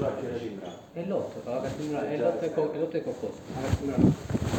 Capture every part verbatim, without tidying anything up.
la città. È l'otto, la cattedrale, è l'otto e co- è l'otto e qualcosa. La cattedrale.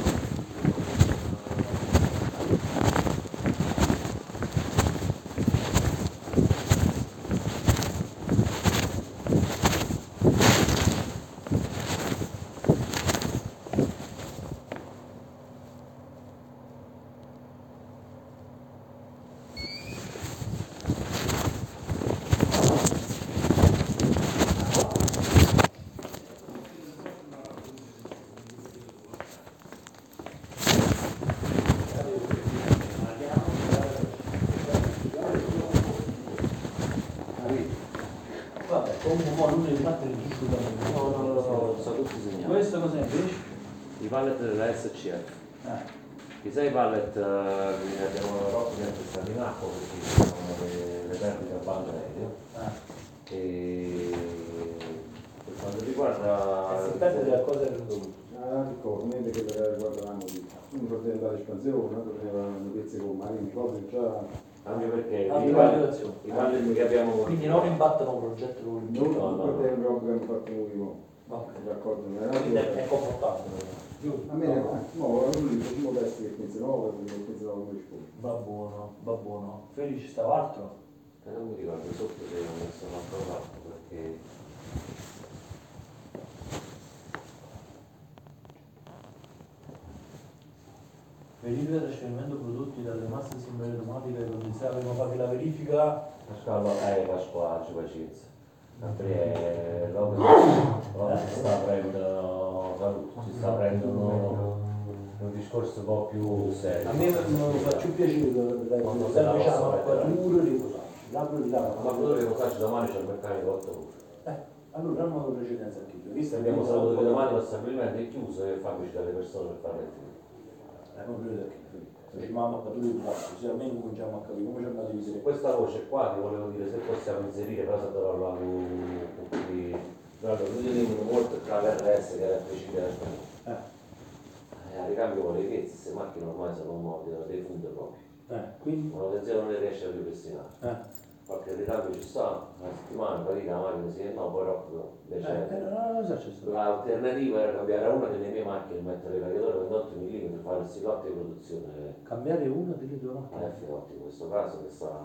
Questo cos'è invece? I pallet della S C F. Ah. I sei pallet uh, che abbiamo rotto sempre stati in acqua perché ci sono le, le perdite a banda aereo. Ah. E per quanto riguarda. Si perde da cosa è venuto? Ah, ricordo, niente che riguardavamo di uno poteva andare all'espansione, altro potevano pezzi con marini, cose già. Anche perché Ah, i pallet, i pallet che abbiamo. Quindi non imbattono un progetto con il Non no, no, non no. poteva proprio abbiamo fatto noi, Ok. d'accordo, Quindi è, è confortabile. a me no, no, lui facciamo pezzi che pensano, che pensano come risponde. Va buono, va buono. Felice stava altro? Eh, non mi ricordo sotto se ho messo un altro fatto perché. Verifica trasferimento prodotti dalle masse simbole automatiche ai condensati. Abbiamo fatto la verifica. Pasquale, eh Pasquale, ci pazienza. Perché l'opera si sta prendendo, si sta prendendo un discorso un po' più serio. A me mi fa più piacere Quando se se la facciamo posso acqua mettere. duro e riposarci. L'apro di là. Ma quello che faccio domani c'è il meccanico otto ore. Eh, allora non ho precedenza anche io. Visto Abbiamo saputo che domani lo stabilimento è chiuso e fa visitare le persone per fare il Eh, non credo che facciamo acqua duro e riposarci, se almeno cominciamo a capire come ci andiamo a Su dividere. questa voce qua ti volevo dire se possiamo inserire, però se dovrò parlare con qui. Allora, noi teniamo molto tra l'R S che è la precisione. Eh, Eh, a ricambio con le pezzi, queste macchine ormai sono nuove, dei funde proprio. eh, quindi. Manutenzione non le riesce a ripristinare. Eh. Qualche ricambio ci sta, una settimana, poi la macchina si no, però Eh, invece eh, no, no, so c'è stato. l'alternativa era cambiare una delle mie macchine, mettere il caricatore ventotto millimetri, fare il silotto di produzione Cambiare una delle due a macchine. F otto in questo caso che sta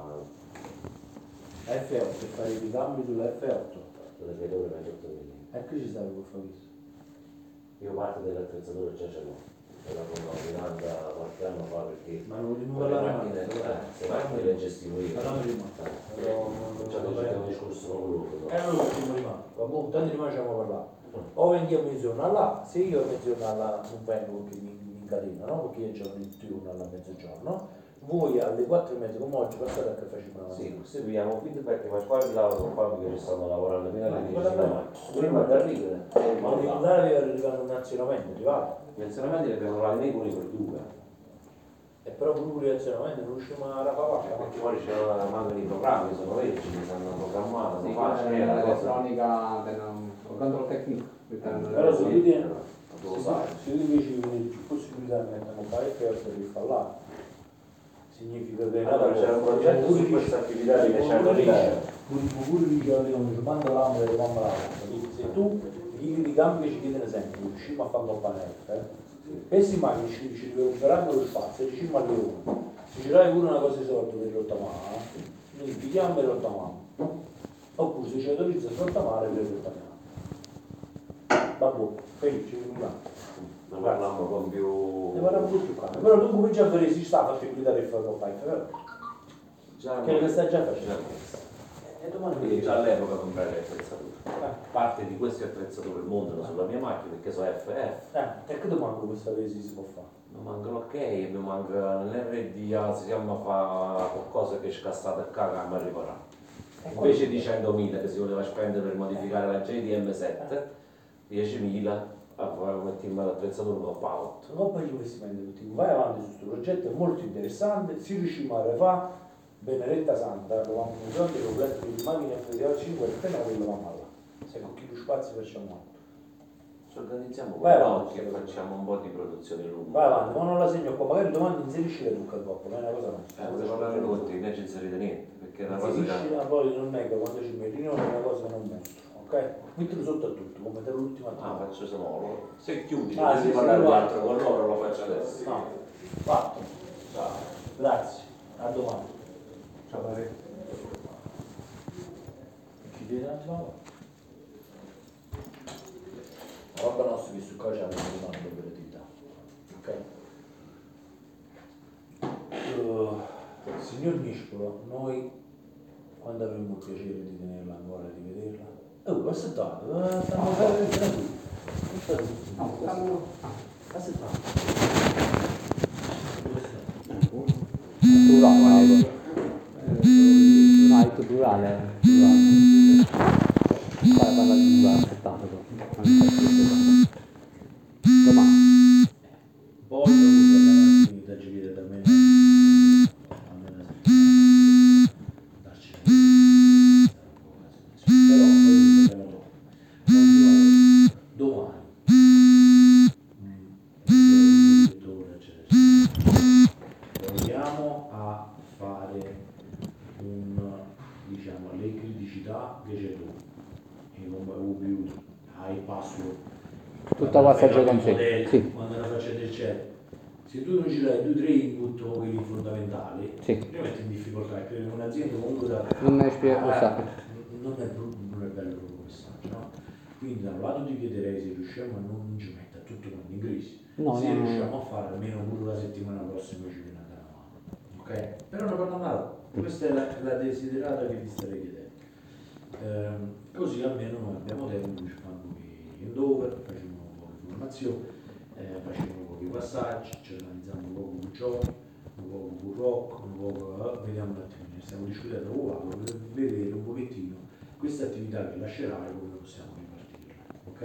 F otto, per fare i ricambi sulla F otto. il caricatore ventotto millimetri. E qui ci stava per fare questo. Io parte dell'attrezzatura già ce l'ho, ce l'ho con una Miranda qualche anno fa perché Ma non quelle rinnovare la macchine, macchina. eh, queste macchine le gestivo io. Ma non rimane. Cioè, c'è un discorso con loro. E allora facciamo rimane. Vabbè, tanto rimaniamo a parlare. O vendiamo mezzogiorno là, se io mezzogiorno là non vengo perché mi, mi incatena, no? Perché io giorno il turno alla mezzogiorno, voi alle quattro e mezza come oggi passate a che facciamo una Sì, se pigliamo feedback, ma qua di lavoro con Fabio che ci stanno lavorando fino alle Ma dieci quella di bella. prima di arrivare. Ma devi andare a arrivare un azionamento, ti va? Gli azionamenti li abbiamo trovati nei cuni per due. E però pure l'azionamento non riusciamo a rapavare. Perché poi c'è la mano di programmi, sono veri, ci stanno programmati, Sì, sono facili, eh, è una cosa. l'elettronica, per un un controllo tecnico. Però se tu tieni, lo se sai. tu invece di venire più possibilità di mettere un paio per rifallare, significa che Allora c'è un progetto su questa attività di cento livello. pure dice non ci manda l'amo e mamma l'amo. Se tu gli ricambi ci chiede un esempio, riusciamo a farlo a panetta, queste macchine ci, ci recuperanno lo spazio e diciamo a leone. Se ci dai pure una cosa di sorte per rottamare, noi pigliamo e rottamiamo. Oppure se ci autorizza a rottamare per rottamiamo. Vabbè, felice, ringraziamo. Ne parliamo con più. Ne parliamo più calmo. Però tu cominci a fare si sta a facilitare il fatto fai, vero? Già Che lo stai già facendo. Già. E domani Quindi già all'epoca comprare le attrezzature. Eh, Parte di queste attrezzature montano sulla mia macchina perché sono F F. eh, e che domani questa vesi si può fare? Mi manca l'ok, mi manca l'R D A, si chiama fa qualcosa che è scassato a caga ma riparare. Invece di centomila che si voleva spendere per modificare la J D M sette, diecimila a fare mettiamo l'attrezzatura con fa otto. Non fai investimenti tutti, vai avanti su questo progetto, è molto interessante, si riusciamo a fare Benedetta Santa, trovamo un milione di completo di macchine F D A cinque e noi quello vanno là. Se con chi più spazio facciamo altro. Ci organizziamo con Vai gli avanti. occhi e facciamo un po' di produzione lunga. Vai avanti, ma non la segno qua, magari domani inserisci le trucca dopo, non è una cosa no. Eh, volevo parlare con te, non ci inserite niente, perché è una cosa Inserisci che. la poi non è che quando ci metti non è una cosa che non metto. ok? Mettilo sotto a tutto, come te l'ultima Ah, volta. faccio sonoro. Se chiudi, Ah, devi sì, parlare sì, di no. altro con loro, lo faccio adesso. No, fatto. Ciao. Grazie, a domani. Ciao Dave. Chiudete un attimo. La roba nostra che su qua c'è una domanda di operatività. Ok? Uh, signor Niscolo, noi quando avremo il piacere di tenerla ancora e di vederla? Oh, aspettate, eh, stiamo tranquilli. No, stiamo... Aspettate. Plurale. No, hai detto plurale. Plurale. Vai, parla di plurale, aspettate. Domani. Poi dopo parliamo anche da giochiere da me. Almeno darci però poi parliamo dopo. Continuiamo domani. Mm, eccetera, eccetera. Proviamo a fare un, diciamo, le criticità che c'è tu e come U B U, hai password. Tutta passaggio con sé. Modelli, Sì. quando la faccia del chat. Se tu non ci dai due o tre input, quelli fondamentali, Sì. ti metti in difficoltà, perché un'azienda comunque da, Non è spie- lo sa. non, è, non è bello proprio il messaggio, no? Quindi da un lato ti chiederei se riusciamo a non ci mettere tutto quanto in crisi, No, se no, no. riusciamo a fare almeno pure la settimana prossima ci viene a dare una mano, ok? Però non parla male, questa è la, la desiderata che ti starei chiedendo. Ehm, così almeno noi abbiamo tempo, ci fanno i handover, facciamo un po' di formazione, eh, facciamo un po' di passaggi, ci organizziamo un po' con giochi, un po' con rock, un po' vediamo un attimino, stiamo discutendo con Vado per vedere un pochettino questa attività che lascerai come possiamo ripartire, ok?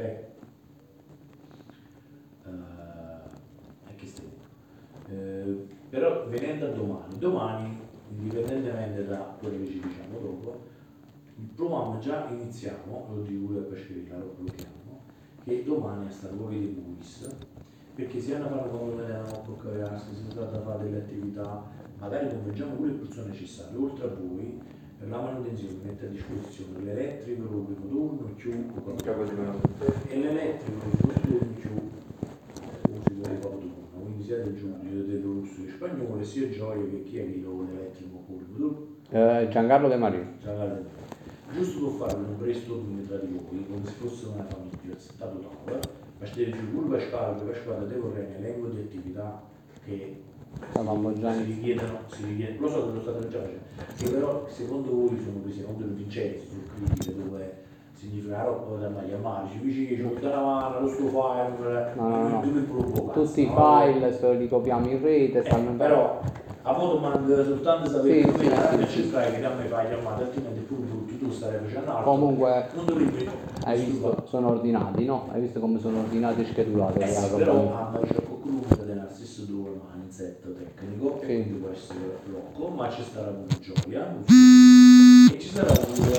Uh, e che stiamo? Eh, però venendo a domani, domani, indipendentemente da quello che ci diciamo dopo, proviamo già, iniziamo, lo dico pure per scrivere, lo blocchiamo, che domani è stato un po' di quiz, perché se hanno fatto come vedevamo a Boccaverasse, si tratta di fare delle attività, magari convinciamo pure le persone necessarie, oltre a voi, per la manutenzione mette a disposizione l'elettrico per il primo turno, più e l'elettrico per il primo turno, più usi per il primo turno, quindi sia del Giulio, del Russo e spagnolo, sia Gioia che chi è che lo l'elettrico per il primo turno. Eh, Giancarlo De Mario. Giancarlo De Mario. Giusto per fare un brainstorming tra di voi, come se fosse una famiglia, settato tavola, per stare giù pure per squadra, per squadra te vorrei un elenco di attività che Stavamo già si richiedono, si richiedono, lo so che lo state già facendo, che però secondo voi sono presi contro il Vincenzo sul critiche dove significa la roba da maglia magici, vicino, c'è una mano, lo sto file, No, no, no. dove provoca. Tutti i file se li copiamo in rete, Eh, stanno però a voto manca soltanto sapere Sì, come sì, la sì, sì, cercare che da me fai chiamate, altrimenti pure tu, tu stai facendo altro. Comunque, non dovrebbe hai visto, sono ordinati, no? Hai visto come sono ordinati e schedulati? eh la sì, roba però lì. a mangiare qualcuno che nello stesso due mindset tecnico e Sì. quindi può essere blocco, ma ci sarà pure gioia e ci sarà pure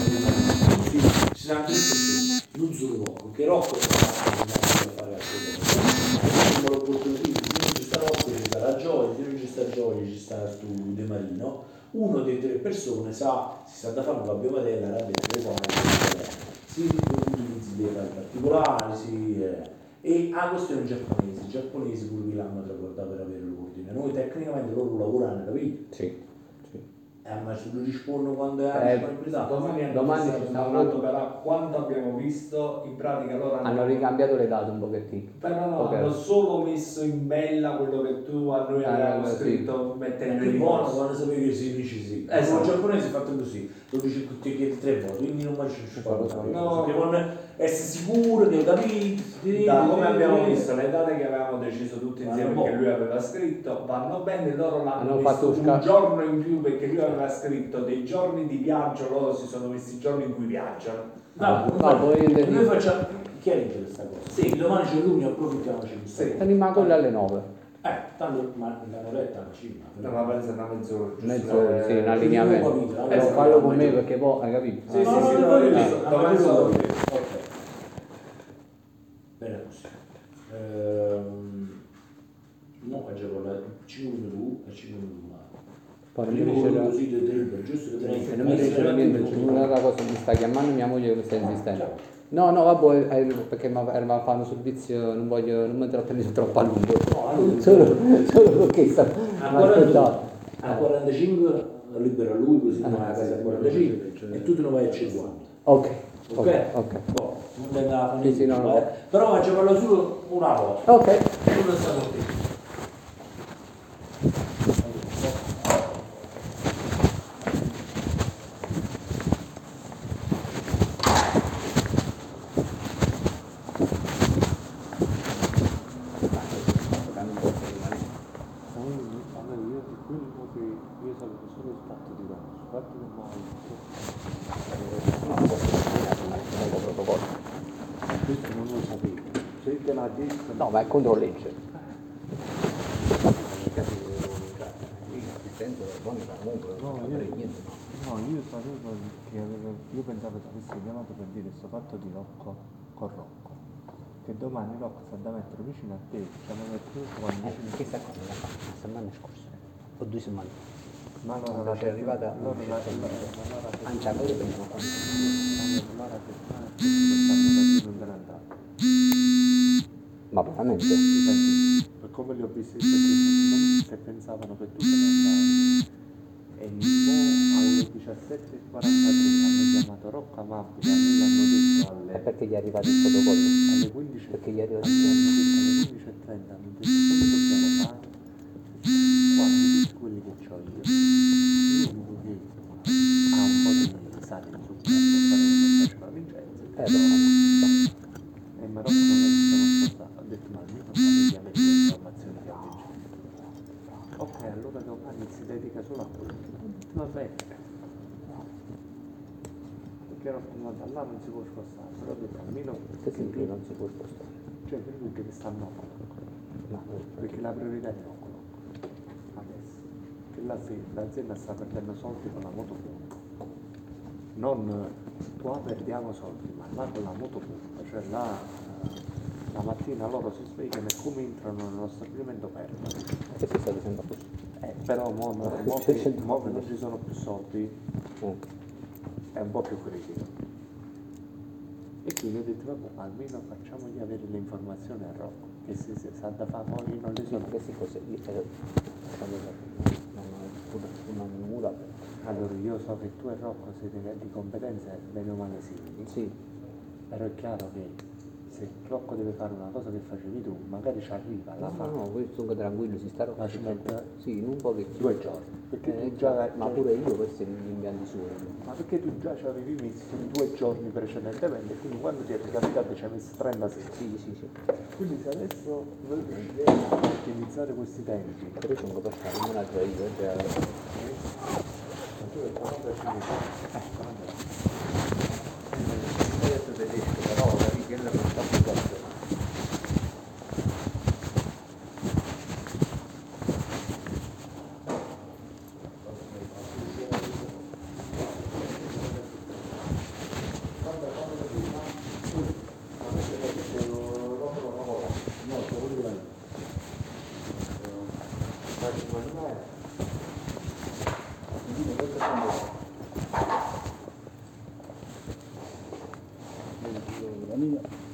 sì, ci sarà anche persone, non solo Rocco, che Rocco è per fare altre cose. Abbiamo l'opportunità, se non ci sta Rocco ci sarà Gioia, se non ci sta Gioia ci sta tu De Marino, uno delle tre persone sa, si sa da fare un cabiomatella, era del telefono, si utilizzi dei file particolari, si, eh, e ah, questo è un giapponese, i giapponesi pure vi l'hanno traguardato per avere l'ordine, noi tecnicamente loro lavorano, capito? Sì. Eh, ma se lo rispondo quando è la Eh, disponibilità. Domani hanno Domani fissato ci un sta un appunto per a quanto abbiamo visto, in pratica loro hanno, Hanno ricambiato le date un pochettino. però no, Ok. hanno solo messo in bella quello che tu a noi Eh, avevamo eh, sì. scritto E mettendo è in buono posto. quando sapere che si dice sì. Esatto. Il giapponese è fatto così, lo dice tutti che tre volte, quindi non mai ci Lo so, no. perché vuole essere sicuro, devo capire. Da come abbiamo visto le date che avevamo deciso tutti insieme Vanno che buono. lui aveva scritto vanno bene, loro l'hanno Hanno messo fatto un sca- giorno in più perché lui aveva scritto dei giorni di viaggio, loro si sono messi i giorni in cui viaggiano. No, No, no, poi noi dire- facciamo chiarito questa cosa. Sì, domani c'è luglio, approfittiamoci di Sì. Anima quella alle nove. Eh, tanto ma l'oretta alla cima. No, ma penso una mezz'ora. giusto? Mezz'ora, sì, un Eh, allineamento. capito, Però esatto. fallo con me perché poi, hai capito? Sì, Ah, sì, no, sì, no, no, no, io no, so- no, domani no, sono no, io. ok. Bene così. Ehm, mo faccio parlare cinque minuti tu e cinque minuti tu. Poi non mi Prima riesce quello a... così del libro, giusto che Se non mi riesce a niente, c'è un'altra cosa, mi sta chiamando mia moglie che mi sta insistendo. No, no, vabbè, eh, perché mi eravamo a fare un servizio, non voglio, non mi trattenere troppo a lungo. Solo, solo perché sta, mi ha aspettato. A quarantacinque libera lui, così non ha la casa a quarantacinque e tu te ne vai a cinquanta. Ok, Ok? ok, ok. Boh, non è la Sì, sì, no, no. eh. Però facciamo solo una volta. Ok. Non stiamo qui. Io sapevo solo il fatto di Roma, il fatto del Protocollo. questo non lo sapevo. Se te l'ha detto, No, ma è controlegge. no, io, no, io sapevo che avevo, io pensavo che avessi chiamato per dire questo fatto di Rocco con Rocco. Che domani Rocco sta da mettere vicino a te, ci hanno messo quando Eh, questa cosa l'ha fatta la settimana scorsa, o due settimane. ma allora Quando c'è arrivata allora un la certo allora Anzi, a voi prima quando... allora settimana scorsa non era andato. Ma veramente? Per come li ho visti, perché se pensavano che tu te ne andavi e mo alle diciassette e quarantatré hanno chiamato Rocco Amabile, a me l'hanno detto È alle, perché gli è arrivato il protocollo. alle quindici, Perché gli è arrivato a me hanno detto alle quindici e trenta, hanno detto come dobbiamo fare? Guardi, tutti quelli che ho io, l'unico che ha un po' di sale in zucchero può fare quello che faceva Vincenzo. Eh, no. E Marocco non lo possiamo spostare, ho detto ma almeno fatevi avere le informazioni che ha Vincenzo. Ok, allora domani si dedica solo a quello. Ho detto va bene. Perché ero andato là non si può spostare, però ho detto almeno Che significa non si può spostare? cioè per lui deve stare no. Ma, Perché la priorità è no. Adesso. Che l'azienda, l'azienda sta perdendo soldi con la moto pubblica. Non qua perdiamo soldi, ma là con la moto pubblica, cioè là la mattina loro si svegliano e come entrano nello stabilimento perdono. che si sta dicendo così? Eh, però mo, mo, mo, che, mo che non ci sono più soldi Mm. è un po' più critico. E quindi ho detto vabbè, almeno facciamogli avere le informazioni a Rocco, che se, se sa da fare poi non le Sì, sono. ma queste cose io eh, non non mura. Allora io so che tu e Rocco siete di competenze bene o male simili, Sì, però è chiaro che se Rocco deve fare una cosa che facevi tu, magari ci arriva, la no, fa. no, no, questo comunque tranquillo, si sta Ma ci mette sì, in un pochettino. due giorni. Perché Eh, tu già, ma già- pure io questi gli impianti suoi. ma perché tu già ci avevi messo due giorni precedentemente, quindi quando ti è ricapitato ci hai messo trentasei. Sì, sì, sì. Quindi se adesso noi riusciamo a ottimizzare questi tempi, Però sono per fare un manager io, cioè... ma tu hai quaranta cinque ecco, vabbè. Adesso tedesco, però la richiesta non sta più forte. La mia